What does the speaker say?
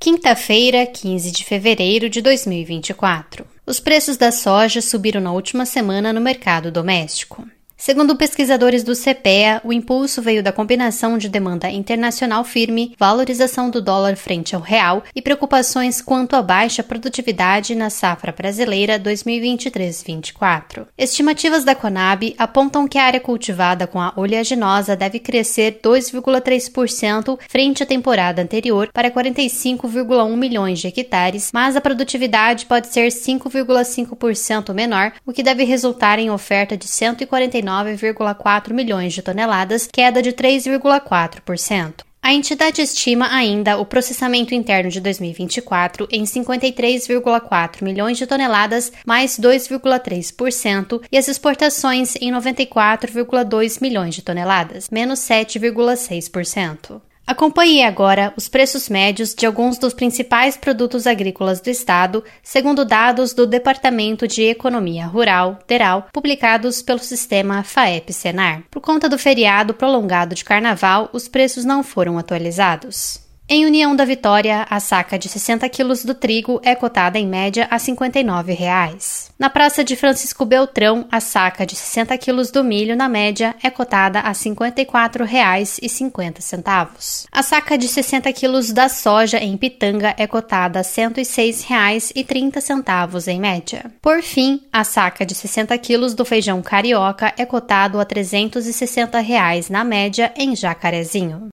Quinta-feira, 15 de fevereiro de 2024. Os preços da soja subiram na última semana no mercado doméstico. Segundo pesquisadores do CPEA, o impulso veio da combinação de demanda internacional firme, valorização do dólar frente ao real e preocupações quanto à baixa produtividade na safra brasileira 2023-24. Estimativas da Conab apontam que a área cultivada com a oleaginosa deve crescer 2,3% frente à temporada anterior para 45,1 milhões de hectares, mas a produtividade pode ser 5,5% menor, o que deve resultar em oferta de 149,4 milhões de toneladas, queda de 3,4%. A entidade estima ainda o processamento interno de 2024 em 53,4 milhões de toneladas, mais 2,3%, e as exportações em 94,2 milhões de toneladas, menos 7,6%. Acompanhe agora os preços médios de alguns dos principais produtos agrícolas do estado, segundo dados do Departamento de Economia Rural, DERAL, publicados pelo sistema FAEP-Senar. Por conta do feriado prolongado de carnaval, os preços não foram atualizados. Em União da Vitória, a saca de 60 quilos do trigo é cotada em média a R$ 59,00. Na Praça de Francisco Beltrão, a saca de 60 quilos do milho, na média, é cotada a R$ 54,50. A saca de 60 quilos da soja em Pitanga é cotada a R$ 106,30 em média. Por fim, a saca de 60 quilos do feijão carioca é cotado a R$ 360,00 na média em Jacarezinho.